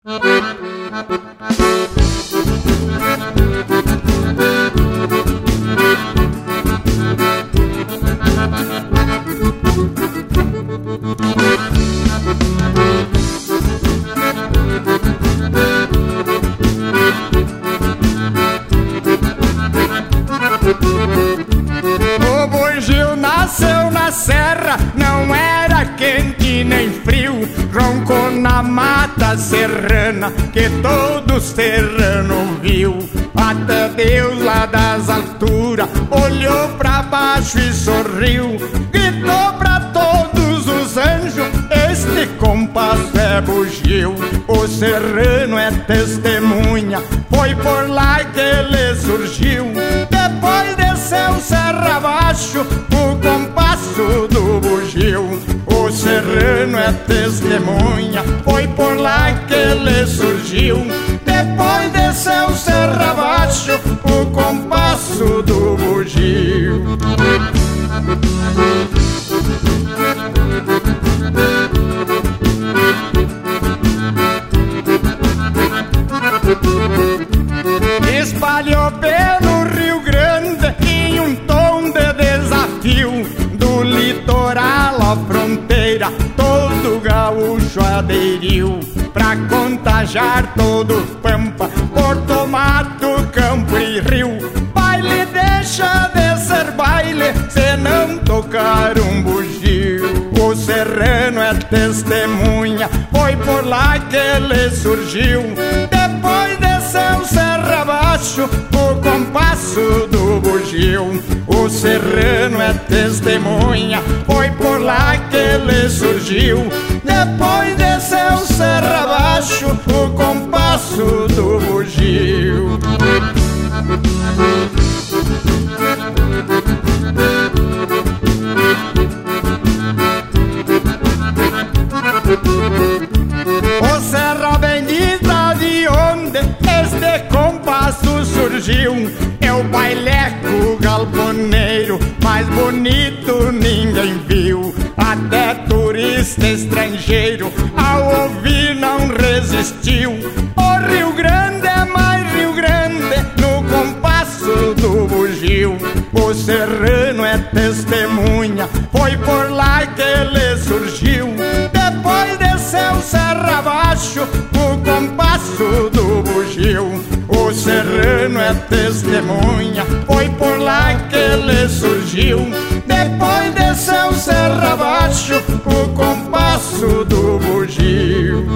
O bugio nasceu na serra, não era quente nem frio. Roncou na mata serrana, que todo serrano viu. Até Deus lá das alturas olhou pra baixo e sorriu. Gritou pra todos os anjos: este compasso é bugio. O serrano é testemunha, foi por lá que ele surgiu. Depois desceu serra abaixo o compasso do bugio. O serrano é testemunha, foi por lá que ele surgiu. Depois desceu serra abaixo o compasso do bugio. Espalhou pelo Rio Grande em um tom de desafio. Do litoral à fronteira todo gaúcho aderiu. Pra contagiar todo Pampa, Porto, Mato, Campo e Rio. Baile deixa de ser baile se não tocar um bugio. O serrano é testemunha, foi por lá que ele surgiu. Depois desceu serra abaixo o compasso do bugio. O serrano é testemunha, foi por lá que ele surgiu. Depois desceu serra abaixo o compasso do bugio. O serra bendita de onde este compasso surgiu. É o baileco galponeiro mais bonito ninguém viu. Até turista estrangeiro ao ouvir não resistiu. O Rio Grande é mais Rio Grande no compasso do bugio. O serrano é testemunha, foi por lá que ele surgiu. Depois desceu serra abaixo o compasso do bugio. O serrano é testemunha, foi por lá que ele surgiu. Depois desceu serra abaixo o compasso do bugio.